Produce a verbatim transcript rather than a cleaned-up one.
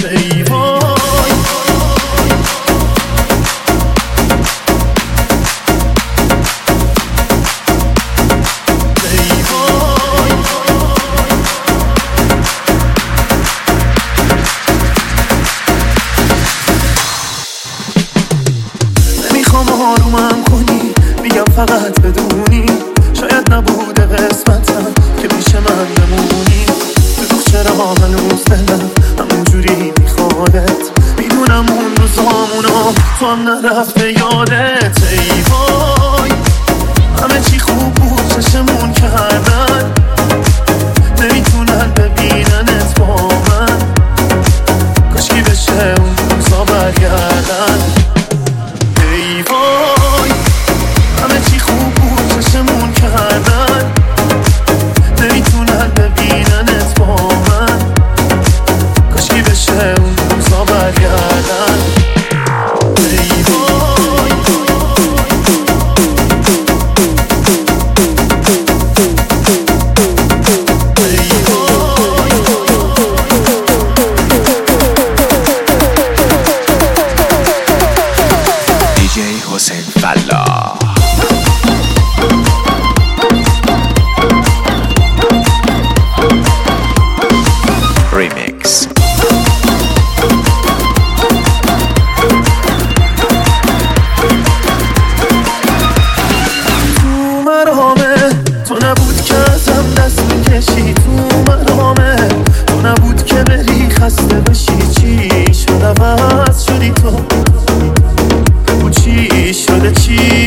ای وای ای وای نمیخوام آرومم کنی، میگم فقط بدونی شاید نبوده قسمتم که پیش من بمونی. تو چرا هنوز دلم همونجوری میخوادت، میدونم اون روزامونو تو هم نرفته یادت. ای وای همه چی خوب بود چشمون کردن، نمیتونن ببیننت با من، کاشکی بشه اون روزا برگردن. ای وای همه چی خوب بود چشمون کردن، نمیتونن ببیننت با من، کاشکی بشه اون روزا برگردن. ای وای ای وای دیجی حسین فلاح ریمیکس. تو مرامه تو نبود که ازم دست میکشی، تو مرامه تو نبود که بری خسته بشی. چی شد عوض شدی تو، او چی شده چی